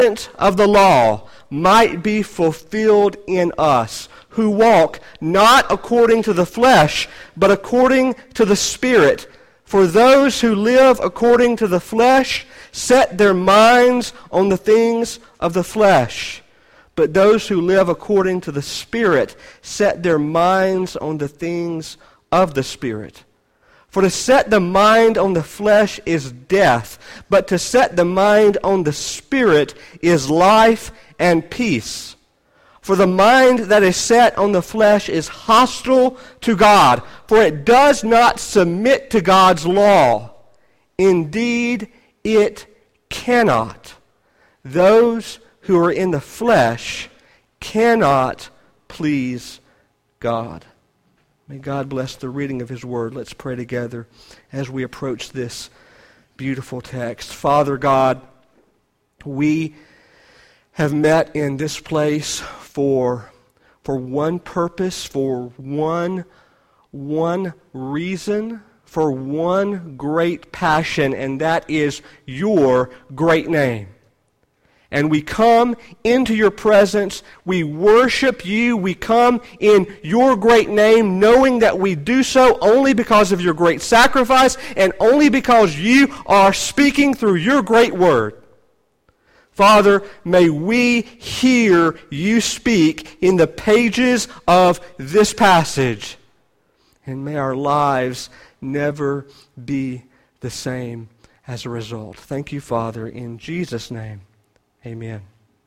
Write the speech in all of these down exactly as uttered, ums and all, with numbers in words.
of the law might be fulfilled in us, who walk not according to the flesh, but according to the Spirit. For those who live according to the flesh set their minds on the things of the flesh, but those who live according to the Spirit set their minds on the things of the Spirit. For to set the mind on the flesh is death, but to set the mind on the Spirit is life and peace. For the mind that is set on the flesh is hostile to God, for it does not submit to God's law. Indeed, it cannot. Those who are in the flesh cannot please God. May God bless the reading of His Word. Let's pray together as we approach this beautiful text. Father God, we have met in this place for, for one purpose, for one, one reason, for one great passion, and that is your great name. And we come into your presence, we worship you, we come in your great name, knowing that we do so only because of your great sacrifice and only because you are speaking through your great word. Father, may we hear you speak in the pages of this passage, and may our lives never be the same as a result. Thank you, Father, in Jesus' name. Amen.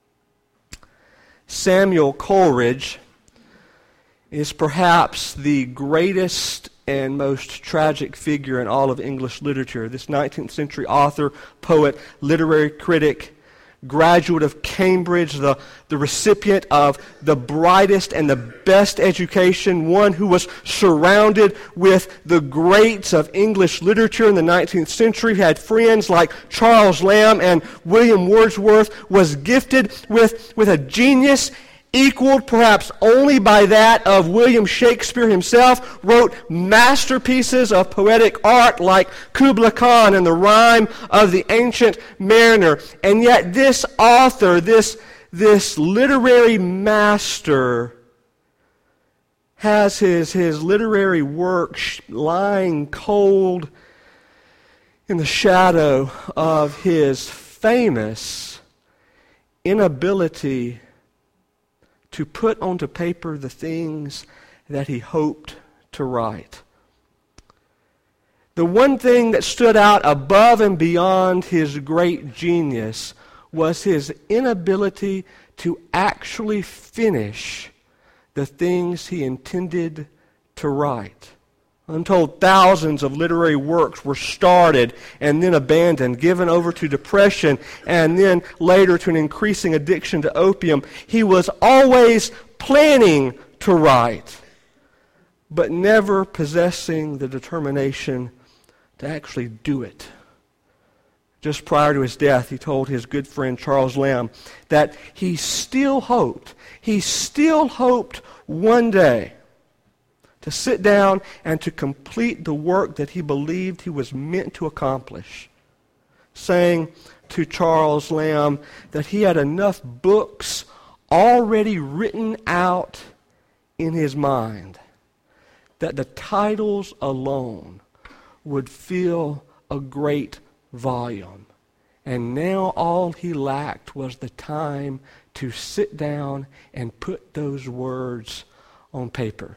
Samuel Coleridge is perhaps the greatest and most tragic figure in all of English literature. This nineteenth century author, poet, literary critic, graduate of Cambridge, the, the recipient of the brightest and the best education, one who was surrounded with the greats of English literature in the nineteenth century, had friends like Charles Lamb and William Wordsworth, was gifted with, with a genius equaled perhaps only by that of William Shakespeare himself, wrote masterpieces of poetic art like Kubla Khan and the Rime of the Ancient Mariner. And yet this author, this, this literary master, has his, his literary work lying cold in the shadow of his famous inability to put onto paper the things that he hoped to write. The one thing that stood out above and beyond his great genius was his inability to actually finish the things he intended to write. Untold thousands of literary works were started and then abandoned, given over to depression, and then later to an increasing addiction to opium. He was always planning to write, but never possessing the determination to actually do it. Just prior to his death, he told his good friend Charles Lamb that he still hoped, he still hoped one day to sit down and to complete the work that he believed he was meant to accomplish, saying to Charles Lamb that he had enough books already written out in his mind that the titles alone would fill a great volume. And now all he lacked was the time to sit down and put those words on paper.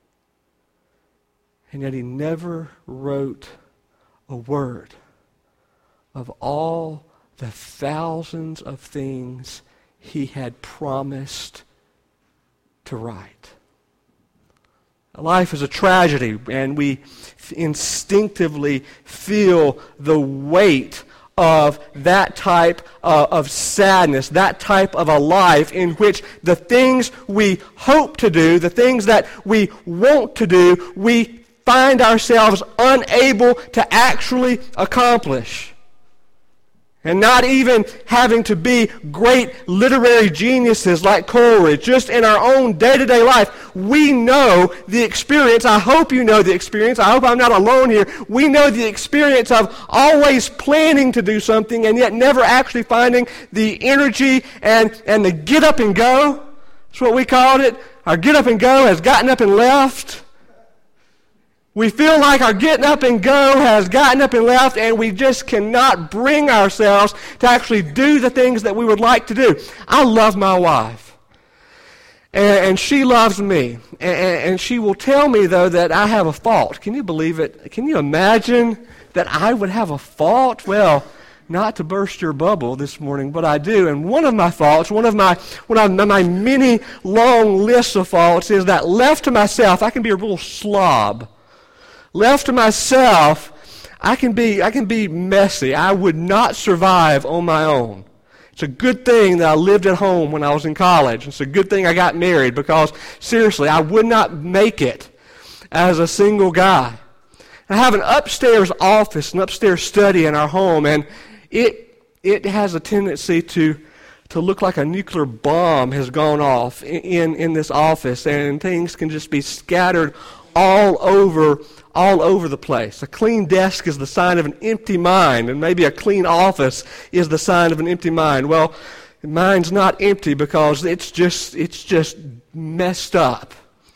And yet he never wrote a word of all the thousands of things he had promised to write. Life is a tragedy, and we instinctively feel the weight of that type uh, of sadness, that type of a life in which the things we hope to do, the things that we want to do, we find ourselves unable to actually accomplish. And not even having to be great literary geniuses like Coleridge. Just in our own day-to-day life, we know the experience. I hope you know the experience. I hope I'm not alone here. We know the experience of always planning to do something and yet never actually finding the energy and, and the get up and go. That's what we called it. Our get up and go has gotten up and left. We feel like our getting up and go has gotten up and left, and we just cannot bring ourselves to actually do the things that we would like to do. I love my wife, and, and she loves me, and, and she will tell me, though, that I have a fault. Can you believe it? Can you imagine that I would have a fault? Well, not to burst your bubble this morning, but I do. And one of my faults, one of my one of my many long lists of faults is that left to myself, I can be a real slob. Left to myself, I can be I can be messy. I would not survive on my own. It's a good thing that I lived at home when I was in college. It's a good thing I got married because, seriously, I would not make it as a single guy. I have an upstairs office, an upstairs study in our home, and it it has a tendency to to look like a nuclear bomb has gone off in, in, in this office, and things can just be scattered all over all over the place. A clean desk is the sign of an empty mind, and maybe a clean office is the sign of an empty mind. Well, mine's not empty because it's just it's just messed up.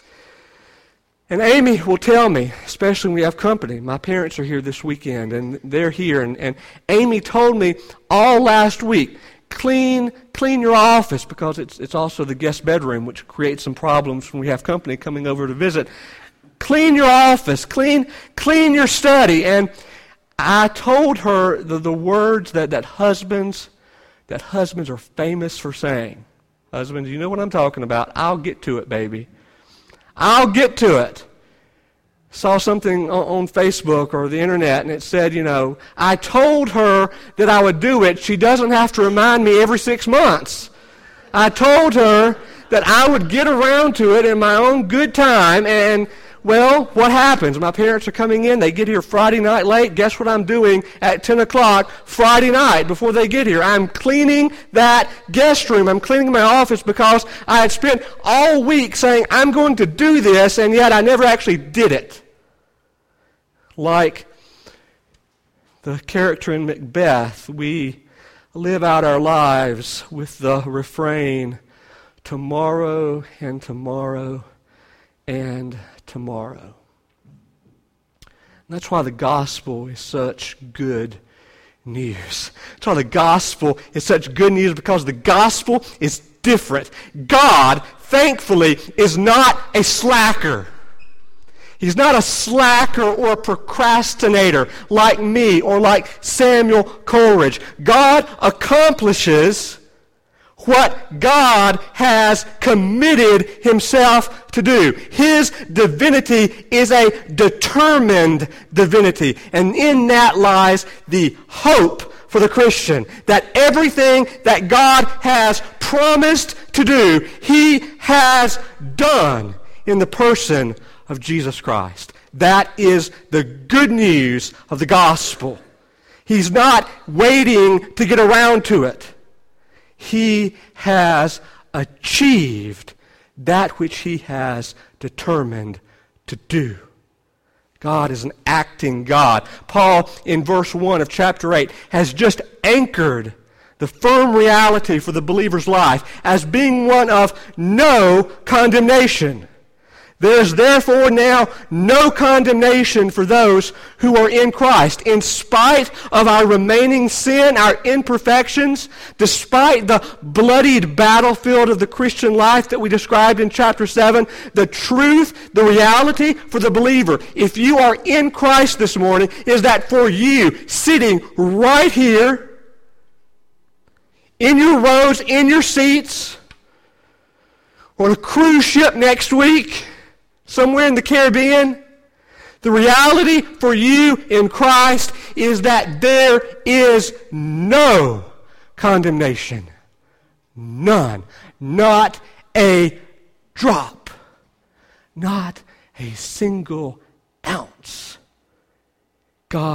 And Amy will tell me, especially when we have company. My parents are here this weekend, and they're here, and, and Amy told me all last week, clean clean your office, because it's it's also the guest bedroom, which creates some problems when we have company coming over to visit. Clean your office, clean clean your study. And I told her the, the words that, that husbands that husbands are famous for saying. Husbands, you know what I'm talking about. I'll get to it, baby. I'll get to it. Saw something on, on Facebook or the internet, and it said, you know, I told her that I would do it. She doesn't have to remind me every six months. I told her that I would get around to it in my own good time, and well, what happens? My parents are coming in. They get here Friday night late. Guess what I'm doing at ten o'clock Friday night before they get here? I'm cleaning that guest room. I'm cleaning my office because I had spent all week saying, I'm going to do this, and yet I never actually did it. Like the character in Macbeth, we live out our lives with the refrain, tomorrow and tomorrow and tomorrow. And that's why the gospel is such good news. That's why the gospel is such good news, because the gospel is different. God, thankfully, is not a slacker. He's not a slacker or a procrastinator like me or like Samuel Coleridge. God accomplishes what God has committed himself to do. His divinity is a determined divinity. And in that lies the hope for the Christian, that everything that God has promised to do, He has done in the person of Jesus Christ. That is the good news of the gospel. He's not waiting to get around to it. He has achieved that which He has determined to do. God is an acting God. Paul, in verse one of chapter eight, has just anchored the firm reality for the believer's life as being one of no condemnation. There is therefore now no condemnation for those who are in Christ. In spite of our remaining sin, our imperfections, despite the bloodied battlefield of the Christian life that we described in chapter seven, the truth, the reality for the believer, if you are in Christ this morning, is that for you, sitting right here, in your rows, in your seats, on a cruise ship next week, somewhere in the Caribbean, the reality for you in Christ is that there is no condemnation. None. Not a drop. Not a single ounce. God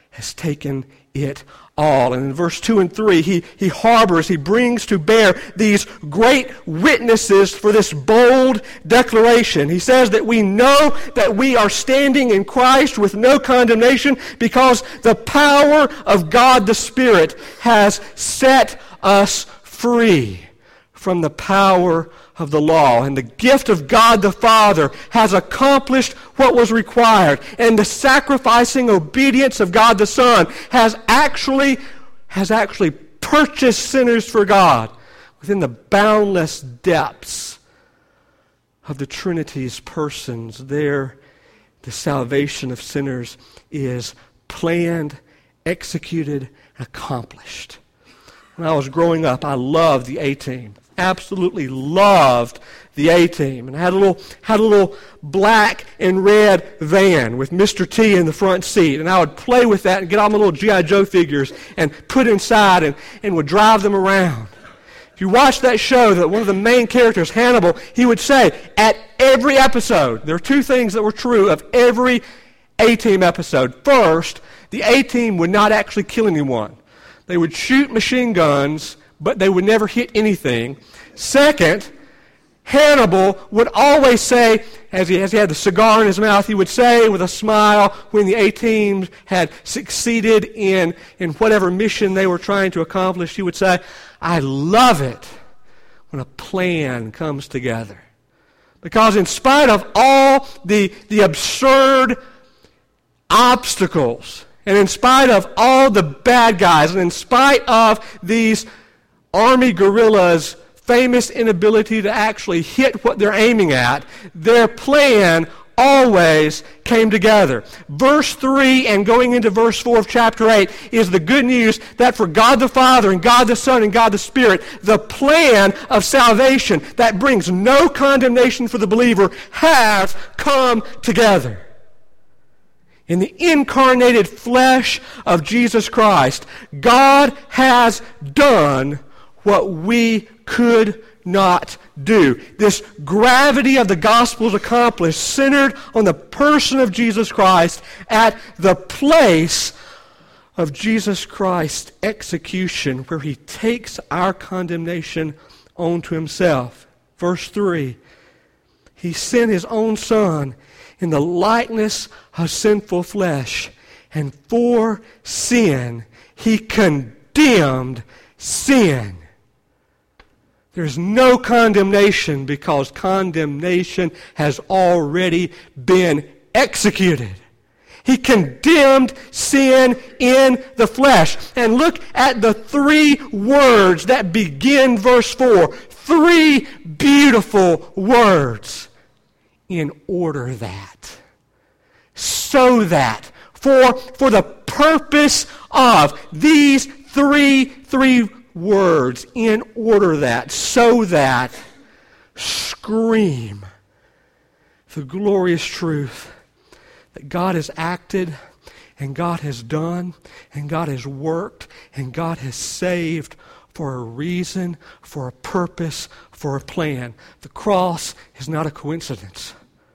has taken it all. And in verse two and three, he, he harbors, he brings to bear these great witnesses for this bold declaration. He says that we know that we are standing in Christ with no condemnation because the power of God the Spirit has set us free from the power of the law. And the gift of God the Father has accomplished what was required. And the sacrificing obedience of God the Son has actually, has actually purchased sinners for God within the boundless depths of the Trinity's persons. There, the salvation of sinners is planned, executed, and accomplished. When I was growing up, I loved the A-Team. Absolutely loved the A-Team. And I had a little had a little black and red van with Mister T in the front seat. And I would play with that and get all my little G I. Joe figures and put inside and, and would drive them around. If you watch that show, that one of the main characters, Hannibal, he would say, at every episode, there are two things that were true of every A-Team episode. First, the A-Team would not actually kill anyone. They would shoot machine guns, but they would never hit anything. Second, Hannibal would always say, as he, as he had the cigar in his mouth, he would say with a smile when the A-Team had succeeded in, in whatever mission they were trying to accomplish, he would say, I love it when a plan comes together. Because in spite of all the, the absurd obstacles, and in spite of all the bad guys, and in spite of these army guerrillas' famous inability to actually hit what they're aiming at, their plan always came together. Verse three and going into verse four of chapter eight is the good news that for God the Father and God the Son and God the Spirit, the plan of salvation that brings no condemnation for the believer has come together. In the incarnated flesh of Jesus Christ, God has done what we could not do. This gravity of the gospel is accomplished, centered on the person of Jesus Christ at the place of Jesus Christ's execution, where he takes our condemnation onto himself. Verse three, he sent his own Son in the likeness of sinful flesh, and for sin he condemned sin. There's no condemnation because condemnation has already been executed. He condemned sin in the flesh. And look at the three words that begin verse four. Three beautiful words. In order that. So that. For, for the purpose of these three, three words. In order that. So that. Scream the glorious truth that God has acted and God has done and God has worked and God has saved for a reason, for a purpose, for a plan. The cross is not a coincidence.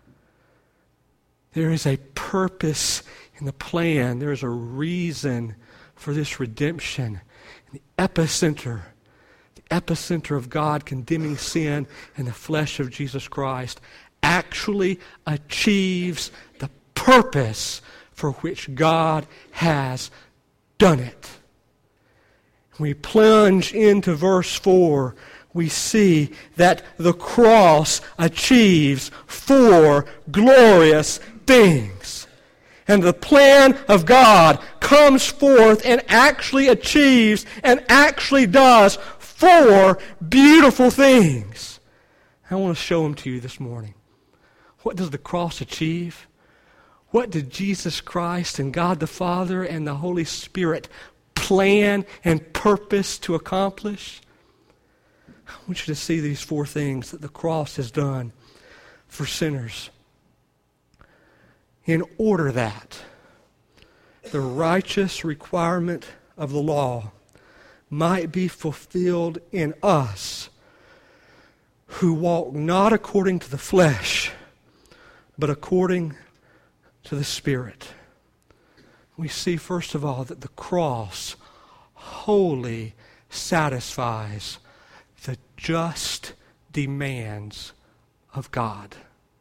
There is a purpose in the plan. There is a reason for this redemption. And the epicenter, the epicenter of God condemning sin in the flesh of Jesus Christ actually achieves the purpose for which God has done it. When we plunge into verse four, we see that the cross achieves four glorious things. And the plan of God comes forth and actually achieves and actually does four beautiful things. I want to show them to you this morning. What does the cross achieve? What did Jesus Christ and God the Father and the Holy Spirit plan and purpose to accomplish? I want you to see these four things that the cross has done for sinners. In order that the righteous requirement of the law might be fulfilled in us who walk not according to the flesh, but according to the Spirit. We see, first of all, that the cross wholly satisfies the just demands of God.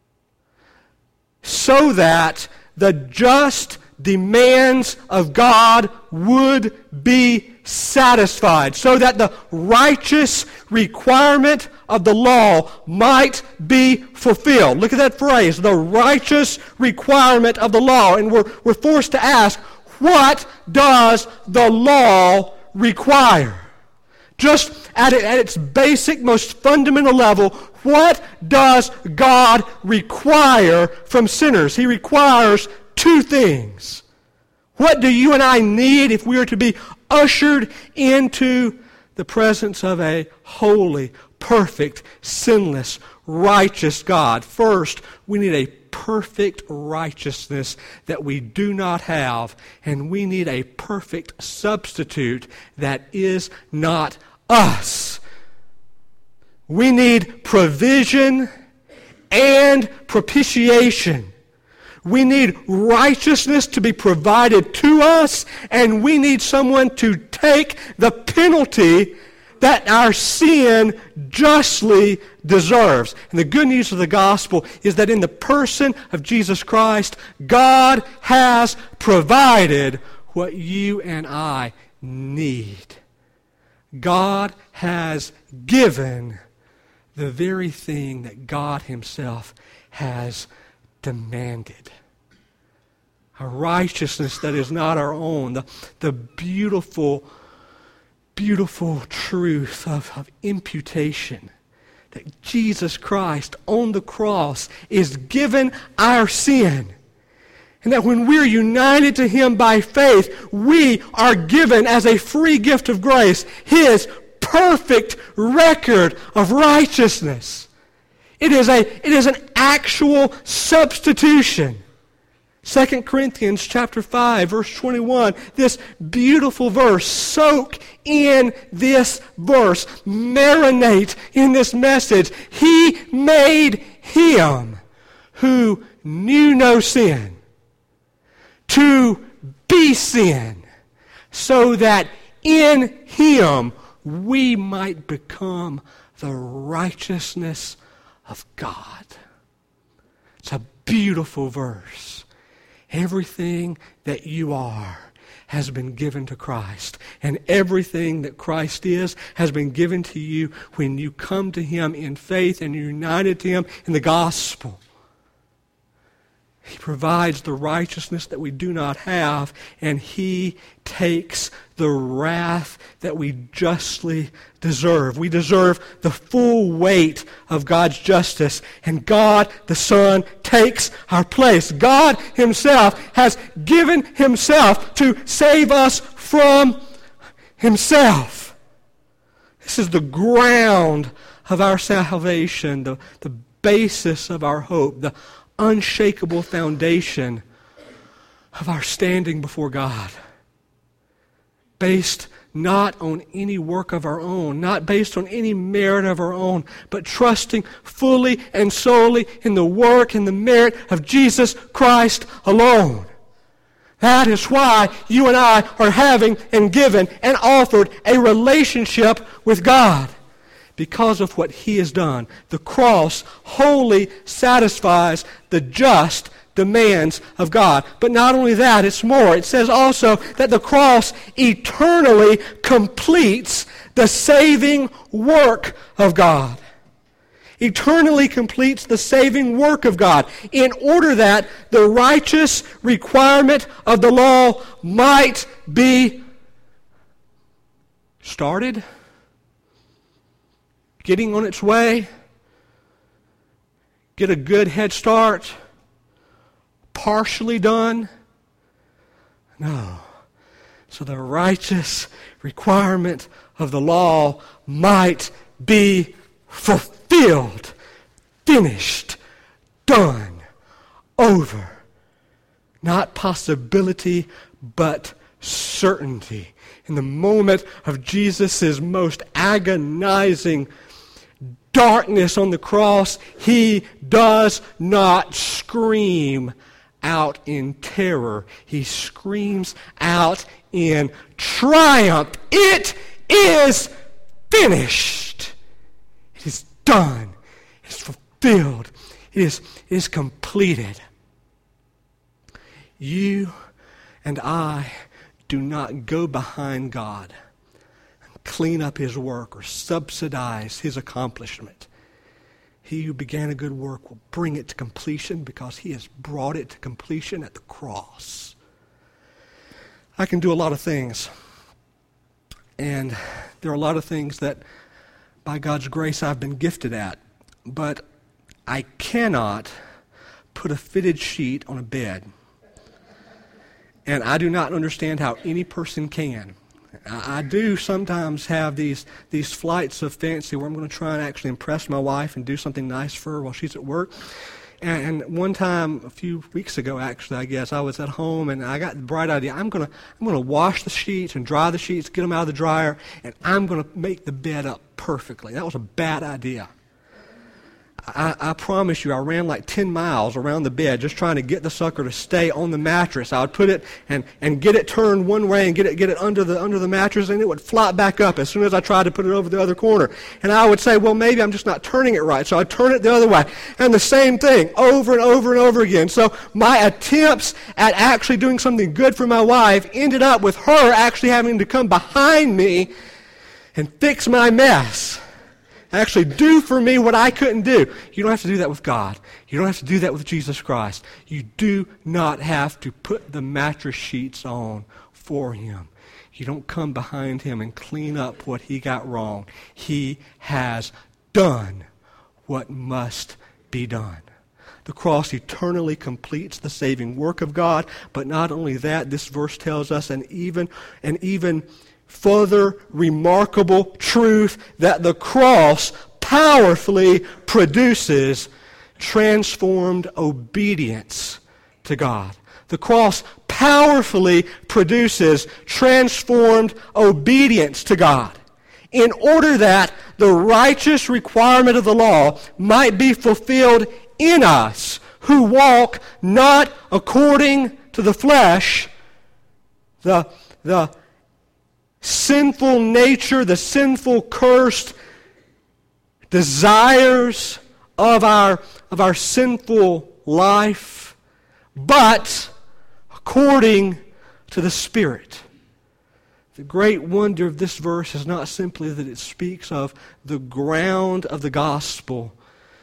So that the just demands of God would be satisfied. So that the righteous requirement of the law might be fulfilled. Look at that phrase, the righteous requirement of the law. And we're, we're forced to ask, what does the law require? Just at, it, at its basic, most fundamental level, what does God require from sinners? He requires two things. What do you and I need if we are to be ushered into the presence of a holy, perfect, sinless, righteous God? First, we need a perfect righteousness that we do not have, and we need a perfect substitute that is not us. We need provision and propitiation. We need righteousness to be provided to us, and we need someone to take the penalty that our sin justly deserves. And the good news of the gospel is that in the person of Jesus Christ, God has provided what you and I need. God has given the very thing that God Himself has demanded. A righteousness that is not our own. The, the beautiful, beautiful truth of, of imputation. That Jesus Christ on the cross is given our sin. And that when we're united to Him by faith, we are given as a free gift of grace His perfect record of righteousness. It is a it is an actual substitution. Second Corinthians chapter five, verse twenty-one, this beautiful verse. Soak in this verse. Marinate in this message. He made Him who knew no sin to be sin, so that in Him we might become the righteousness of God. It's a beautiful verse. Everything that you are has been given to Christ, and everything that Christ is has been given to you when you come to Him in faith and you're united to Him in the gospel. He provides the righteousness that we do not have, and He takes the wrath that we justly deserve. We deserve the full weight of God's justice, and God the Son takes our place. God Himself has given Himself to save us from Himself. This is the ground of our salvation, the, the basis of our hope, the unshakable foundation of our standing before God. Based not on any work of our own, not based on any merit of our own, but trusting fully and solely in the work and the merit of Jesus Christ alone. That is why you and I are having and given and offered a relationship with God. Because of what He has done. The cross wholly satisfies the just demands of God. But not only that, it's more. It says also that the cross eternally completes the saving work of God. Eternally completes the saving work of God, in order that the righteous requirement of the law might be started, getting on its way, get a good head start, partially done. No. So the righteous requirement of the law might be fulfilled, finished, done, over. Not possibility, but certainty. In the moment of Jesus' most agonizing darkness on the cross, He does not scream out in terror. He screams out in triumph. It is finished. It is done. It is fulfilled. It is, it is completed. You and I do not go behind God and clean up His work or subsidize His accomplishment. He who began a good work will bring it to completion because He has brought it to completion at the cross. I can do a lot of things. And there are a lot of things that, by God's grace, I've been gifted at. But I cannot put a fitted sheet on a bed. And I do not understand how any person can. I, I do sometimes have these, these flights of fancy where I'm going to try and actually impress my wife and do something nice for her while she's at work. And, and one time, a few weeks ago actually, I guess, I was at home and I got the bright idea. I'm going to I'm going to wash the sheets and dry the sheets, get them out of the dryer, and I'm going to make the bed up perfectly. That was a bad idea. I, I promise you, I ran like ten miles around the bed just trying to get the sucker to stay on the mattress. I would put it and, and get it turned one way and get it get it under the under the mattress, and it would flop back up as soon as I tried to put it over the other corner. And I would say, well, maybe I'm just not turning it right, so I'd turn it the other way. And the same thing over and over and over again. So my attempts at actually doing something good for my wife ended up with her actually having to come behind me and fix my mess. Actually do for me what I couldn't do. You don't have to do that with God. You don't have to do that with Jesus Christ. You do not have to put the mattress sheets on for Him. You don't come behind Him and clean up what He got wrong. He has done what must be done. The cross eternally completes the saving work of God, but not only that, this verse tells us an even, an even further remarkable truth that the cross powerfully produces transformed obedience to God. The cross powerfully produces transformed obedience to God, in order that the righteous requirement of the law might be fulfilled in us who walk not according to the flesh, the the sinful nature, the sinful, cursed desires of our, of our sinful life, but according to the Spirit. The great wonder of this verse is not simply that it speaks of the ground of the gospel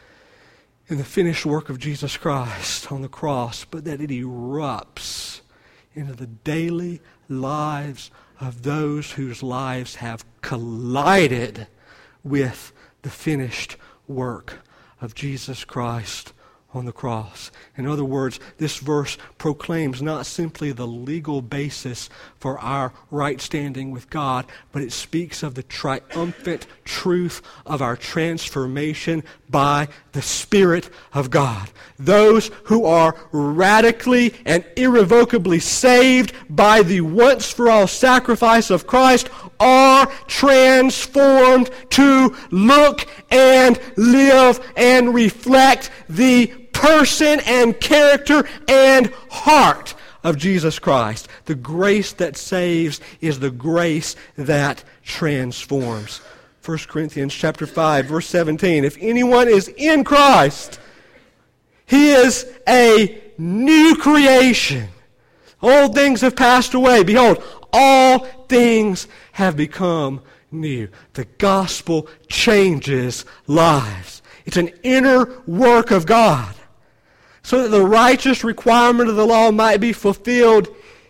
in the finished work of Jesus Christ on the cross, but that it erupts into the daily lives of those whose lives have collided with the finished work of Jesus Christ on the cross. In other words, this verse proclaims not simply the legal basis for our right standing with God, but it speaks of the triumphant truth of our transformation by the Spirit of God. Those who are radically and irrevocably saved by the once-for-all sacrifice of Christ are transformed to look and live and reflect the person and character and heart of Jesus Christ. The grace that saves is the grace that transforms. First Corinthians chapter five, verse seventeen. If anyone is in Christ, he is a new creation. Old things have passed away. Behold, all things have become new. The gospel changes lives. It's an inner work of God, so that the righteous requirement of the law might be fulfilled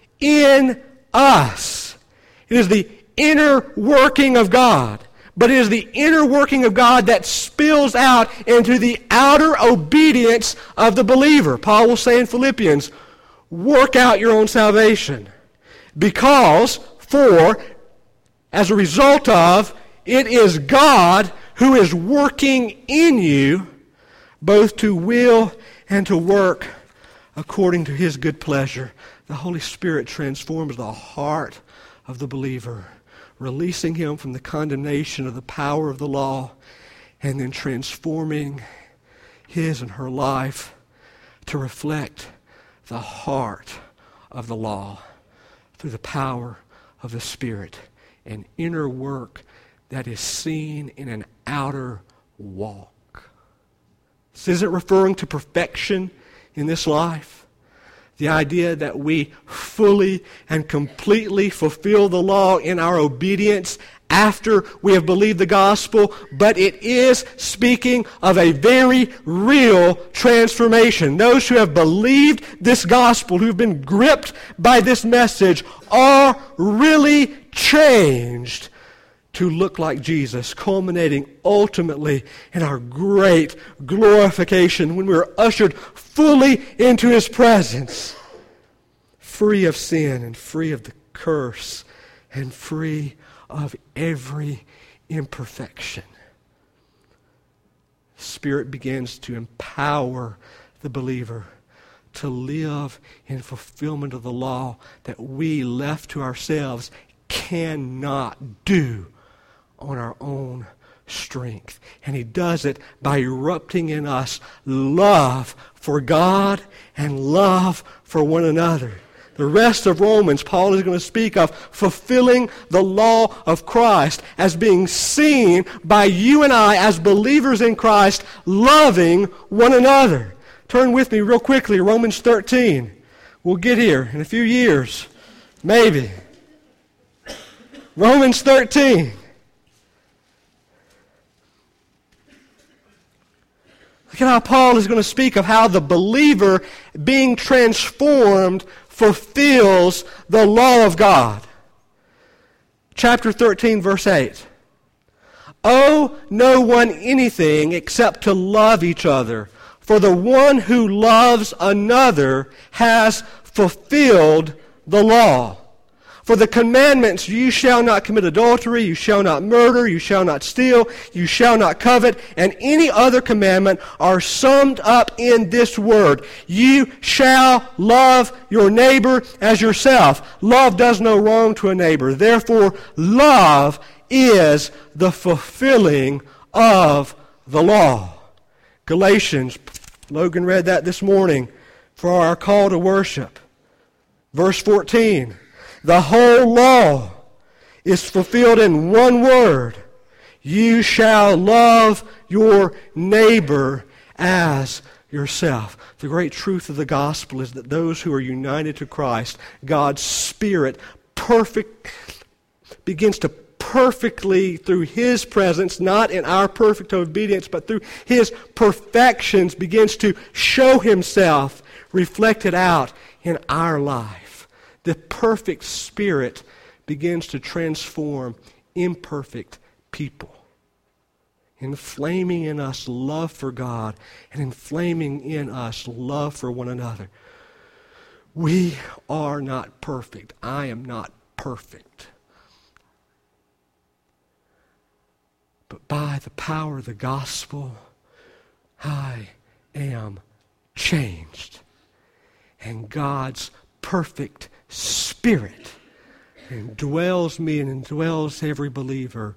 in us. It is the inner working of God, but it is the inner working of God that spills out into the outer obedience of the believer. Paul will say in Philippians, work out your own salvation, because, for, as a result of, it is God who is working in you both to will and to work according to His good pleasure. The Holy Spirit transforms the heart of the believer, releasing him from the condemnation of the power of the law, and then transforming his and her life to reflect the heart of the law through the power of the Spirit, an inner work that is seen in an outer walk. This isn't referring to perfection in this life. The idea that we fully and completely fulfill the law in our obedience after we have believed the gospel, but it is speaking of a very real transformation. Those who have believed this gospel, who have been gripped by this message, are really changed to look like Jesus, culminating ultimately in our great glorification when we are ushered fully into His presence, free of sin and free of the curse and free of every imperfection. The Spirit begins to empower the believer to live in fulfillment of the law that we, left to ourselves, cannot do on our own strength. And He does it by erupting in us love for God and love for one another. The rest of Romans, Paul is going to speak of fulfilling the law of Christ as being seen by you and I as believers in Christ, loving one another. Turn with me real quickly, Romans thirteen. We'll get here in a few years, maybe. Romans thirteen. Look at how Paul is going to speak of how the believer being transformed fulfills the law of God. Chapter thirteen, verse eight. Owe no one anything except to love each other, for the one who loves another has fulfilled the law. For the commandments, you shall not commit adultery, you shall not murder, you shall not steal, you shall not covet, and any other commandment are summed up in this word: you shall love your neighbor as yourself. Love does no wrong to a neighbor. Therefore, love is the fulfilling of the law. Galatians, Logan read that this morning for our call to worship. Verse fourteen. The whole law is fulfilled in one word: you shall love your neighbor as yourself. The great truth of the gospel is that those who are united to Christ, God's Spirit perfect begins to perfectly, through His presence, not in our perfect obedience, but through His perfections, begins to show Himself reflected out in our life. The perfect Spirit begins to transform imperfect people, inflaming in us love for God and inflaming in us love for one another. We are not perfect. I am not perfect. But by the power of the gospel, I am changed. And God's perfect Spirit indwells me and indwells every believer,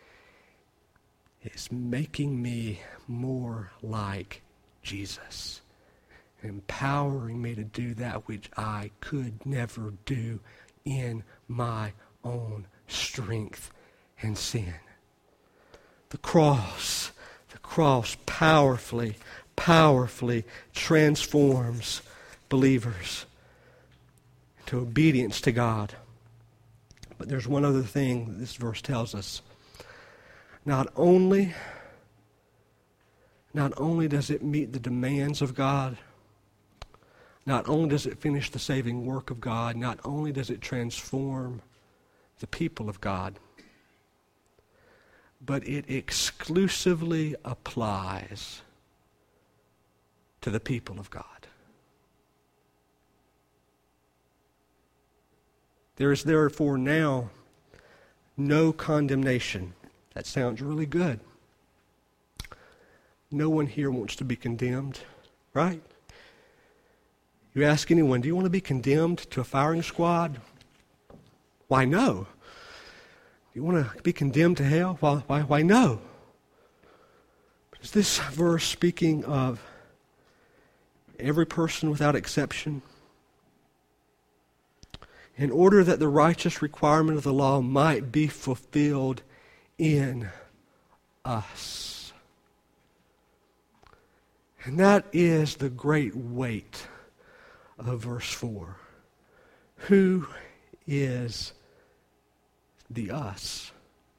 is making me more like Jesus, empowering me to do that which I could never do in my own strength and sin. The cross, the cross powerfully, powerfully transforms believers to obedience to God. But there's one other thing this verse tells us. Not only, not only does it meet the demands of God, not only does it finish the saving work of God, not only does it transform the people of God, but it exclusively applies to the people of God. There is therefore now no condemnation. That sounds really good. No one here wants to be condemned, right? You ask anyone, do you want to be condemned to a firing squad? Why, no. Do you want to be condemned to hell? Why, why, why no? But is this verse speaking of every person without exception? in order that the righteous requirement of the law might be fulfilled in us. And that is the great weight of verse four. Who is the us?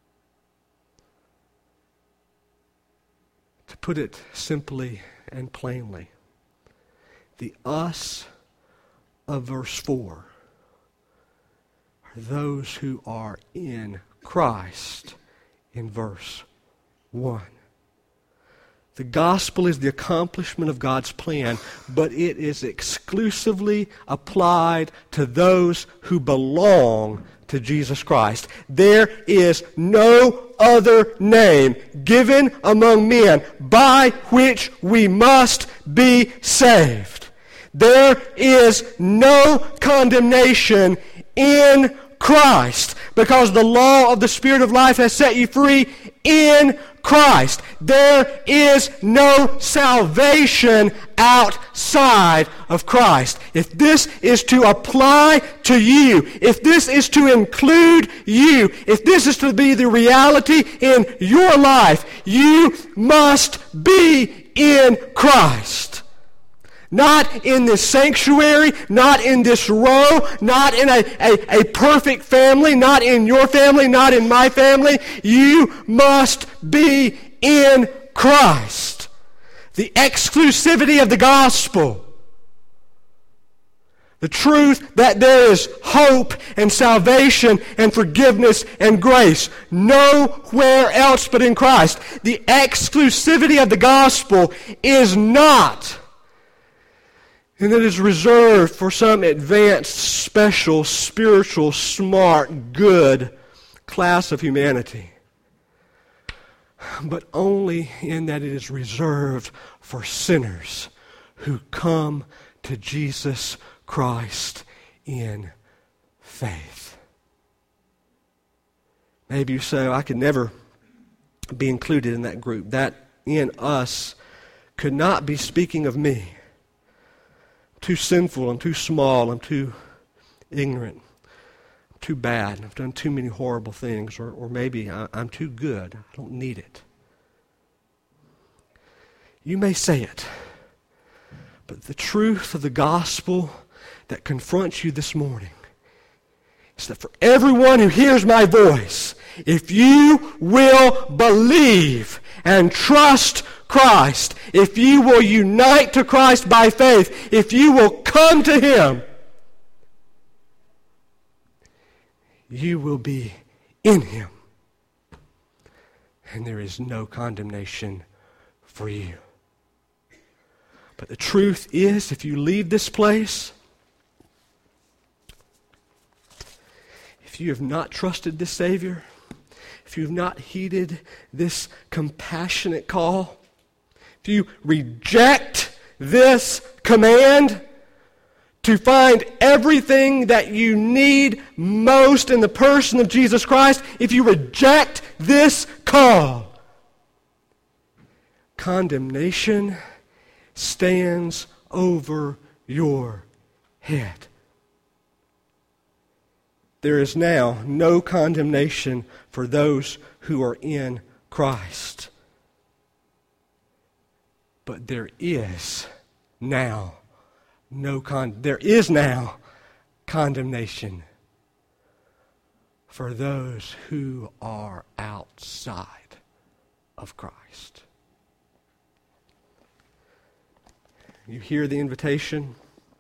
To put it simply and plainly, the us of verse four are those who are in Christ in verse one. The gospel is the accomplishment of God's plan, but it is exclusively applied to those who belong to Jesus Christ. There is no other name given among men by which we must be saved. There is no condemnation in Christ, because the law of the Spirit of life has set you free in Christ. There is no salvation outside of Christ. If this is to apply to you, if this is to include you, if this is to be the reality in your life, you must be in Christ. Not in this sanctuary, not in this row, not in a, a, a perfect family, not in your family, not in my family. You must be in Christ. The exclusivity of the gospel. The truth that there is hope and salvation and forgiveness and grace nowhere else but in Christ. The exclusivity of the gospel is not, and it is reserved for some advanced, special, spiritual, smart, good class of humanity, but only in that it is reserved for sinners who come to Jesus Christ in faith. Maybe you say, I could never be included in that group. That in us could not be speaking of me. Too sinful, I'm too small, I'm too ignorant, I'm too bad, I've done too many horrible things, or, or maybe I, I'm too good, I don't need it. You may say it, but the truth of the gospel that confronts you this morning is that for everyone who hears my voice, if you will believe and trust Christ, if you will unite to Christ by faith, if you will come to Him, you will be in Him. And there is no condemnation for you. But the truth is, if you leave this place, if you have not trusted this Savior, if you have not heeded this compassionate call, if you reject this command to find everything that you need most in the person of Jesus Christ, if you reject this call, condemnation stands over your head. There is now no condemnation for those who are in Christ. But there is now no con there is now condemnation for those who are outside of Christ. You hear the invitation?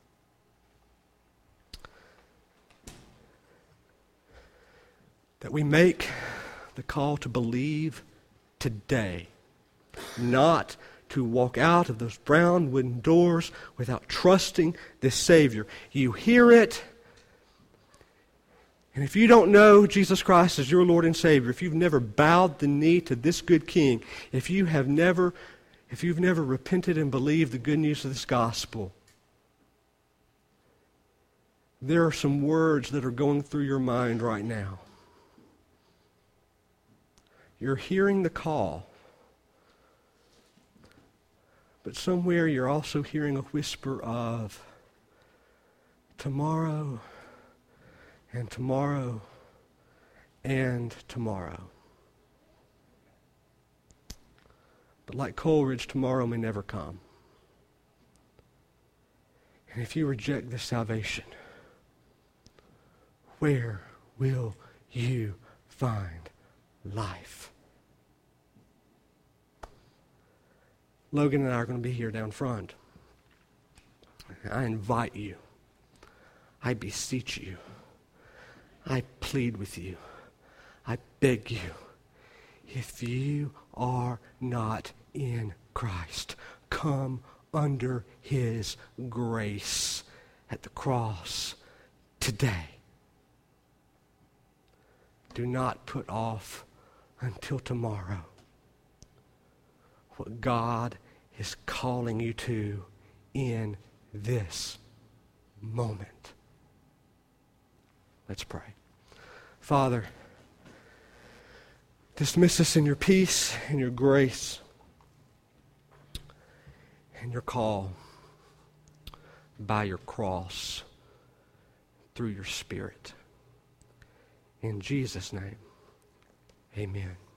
That we make the call to believe today, not to walk out of those brown wooden doors without trusting this Savior. You hear it, and if you don't know Jesus Christ as your Lord and Savior, if you've never bowed the knee to this good King, if you have never, if you've never repented and believed the good news of this gospel, there are some words that are going through your mind right now. You're hearing the call, but somewhere you're also hearing a whisper of, tomorrow, and tomorrow and tomorrow. But like Coleridge, tomorrow may never come. And if you reject this salvation, where will you find life? Logan and I are going to be here down front. I invite you. I beseech you. I plead with you. I beg you. If you are not in Christ, come under His grace at the cross today. Do not put off until tomorrow what God is calling you to in this moment. Let's pray. Father, dismiss us in your peace and your grace and your call by your cross through your Spirit. In Jesus' name, amen.